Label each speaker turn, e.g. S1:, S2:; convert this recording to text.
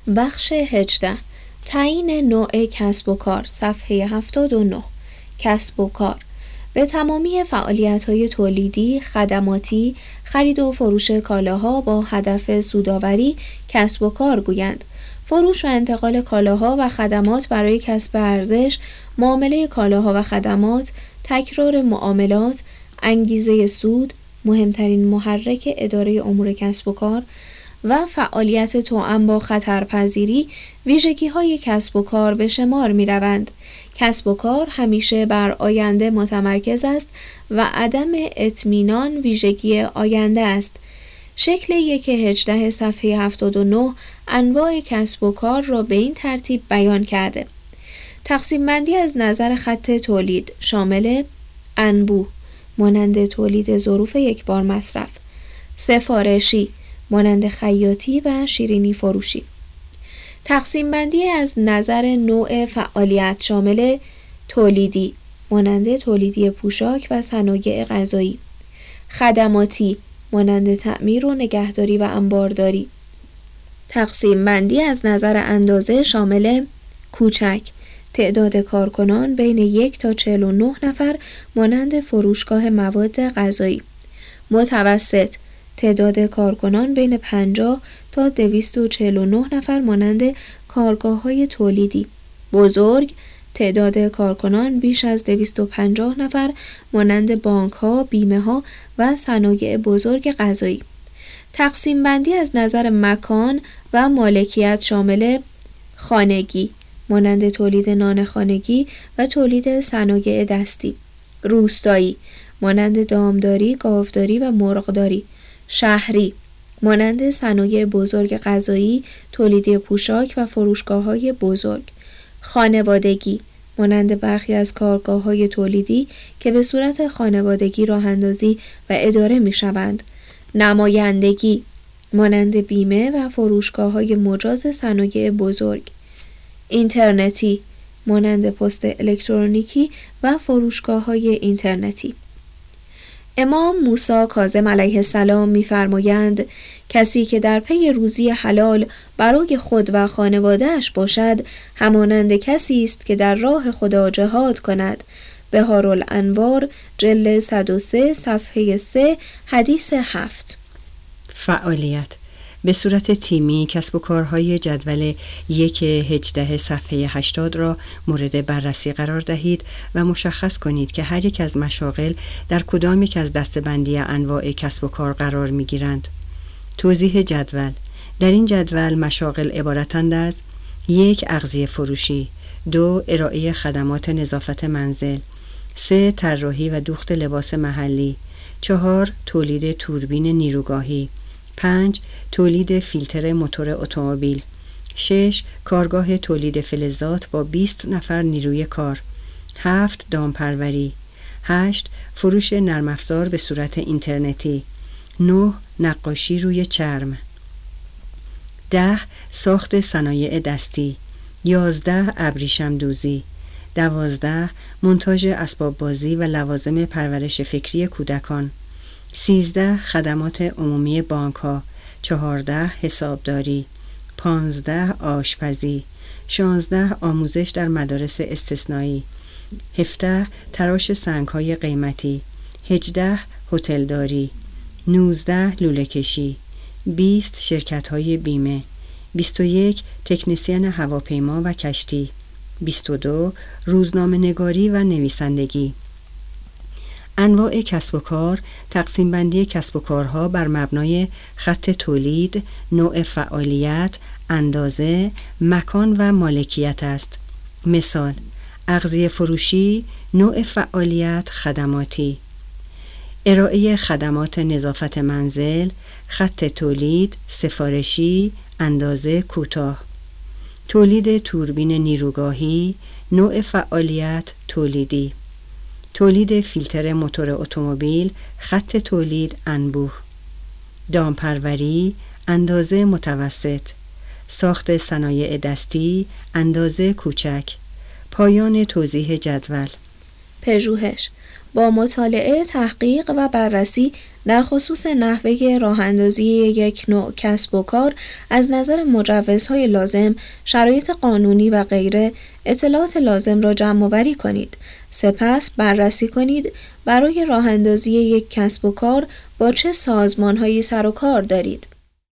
S1: بخش 18 تعیین نوع کسب و کار. صفحه 79. کسب و کار به تمامی فعالیت‌های تولیدی، خدماتی، خرید و فروش کالاها با هدف سودآوری کسب و کار گویند. فروش و انتقال کالاها و خدمات برای کسب ارزش، معامله کالاها و خدمات، تکرار معاملات، انگیزه سود، مهمترین محرک اداره امور کسب و کار و فعالیت توأم با خطرپذیری ویژگی‌های کسب و کار به شمار می‌روند. کسب و کار همیشه بر آینده متمرکز است و عدم اطمینان ویژگی آینده است. شکل 1/18 صفحه 79 انواع کسب و کار را به این ترتیب بیان کرده. تقسیم بندی از نظر خط تولید شامل انبوه مانند تولید ظروف یکبار مصرف، سفارشی مانند خیاطی و شیرینی فروشی. تقسیم بندی از نظر نوع فعالیت شامل تولیدی مانند تولیدی پوشاک و صنایع غذایی، خدماتی مانند تعمیر و نگهداری و انبارداری. تقسیم بندی از نظر اندازه شامل کوچک تعداد کارکنان بین 1 تا 49 نفر مانند فروشگاه مواد غذایی، متوسط تعداد کارکنان بین 50 تا 249 نفر مانند کارگاه‌های تولیدی، بزرگ تعداد کارکنان بیش از 250 نفر مانند بانک‌ها، بیمه‌ها و صنایع بزرگ غذایی. تقسیم بندی از نظر مکان و مالکیت شامل خانگی مانند تولید نان خانگی و تولید صنایع دستی، روستایی مانند دامداری، گاوداری و مرغداری، شهری مانند صنایع بزرگ غذایی، تولیدی پوشاک و فروشگاه‌های بزرگ، خانوادگی مانند برخی از کارگاه‌های تولیدی که به صورت خانوادگی راه‌اندازی و اداره می‌شوند، نمایندگی مانند بیمه و فروشگاه‌های مجاز صنایع بزرگ، اینترنتی مانند پست الکترونیکی و فروشگاه‌های اینترنتی. امام موسی کاظم علیه السلام می‌فرمایند کسی که در پی روزی حلال برای خود و خانواده‌اش باشد همانند کسی است که در راه خدا جهاد کند. بهارالانوار جلد 103 صفحه 3 حدیث 7.
S2: فعالیت به صورت تیمی کسب و کارهای جدول 1/18 صفحه 80 را مورد بررسی قرار دهید و مشخص کنید که هر یک از مشاغل در کدام یک از دسته‌بندی انواع کسب و کار قرار می‌گیرند. توضیح جدول: در این جدول مشاغل عبارتند از 1. اغذیه فروشی، 2. ارائه خدمات نظافت منزل، 3. طراحی و دوخت لباس محلی، 4. تولید توربین نیروگاهی، 5. تولید فیلتر موتور اتومبیل، 6. کارگاه تولید فلزات با 20 نفر نیروی کار، 7. دامپروری، 8. فروش نرم افزار به صورت اینترنتی، 9. نقاشی روی چرم، 10. ساخت صنایع دستی، 11. ابریشم دوزی، 12. مونتاژ اسباب بازی و لوازم پرورش فکری کودکان، 13. خدمات عمومی بانک‌ها، 14. حسابداری، 15. آشپزی، 16. آموزش در مدارس استثنایی، 17. تراش سنگ‌های قیمتی، 18. هتلداری، 19. لوله‌کشی، 20. شرکت‌های بیمه، 21. تکنسین هواپیما و کشتی، 22. روزنامه‌نگاری و نویسندگی. انواع کسب و کار: تقسیم بندی کسب و کارها بر مبنای خط تولید، نوع فعالیت، اندازه، مکان و مالکیت است. مثال: اغذیه فروشی، نوع فعالیت خدماتی، ارائه خدمات نظافت منزل، خط تولید سفارشی، اندازه کوتاه، تولید توربین نیروگاهی، نوع فعالیت تولیدی، تولید فیلتر موتور اتومبیل، خط تولید انبوه، دامپروری، اندازه متوسط، ساخت صنایع دستی، اندازه کوچک. پایان توضیح جدول.
S1: پژوهش: با مطالعه، تحقیق و بررسی در خصوص نحوه راه‌اندازی یک نوع کسب و کار از نظر مجوزهای لازم، شرایط قانونی و غیره، اطلاعات لازم را جمع‌آوری کنید. سپس بررسی کنید برای راه‌اندازی یک کسب و کار با چه سازمان‌هایی سر و کار دارید.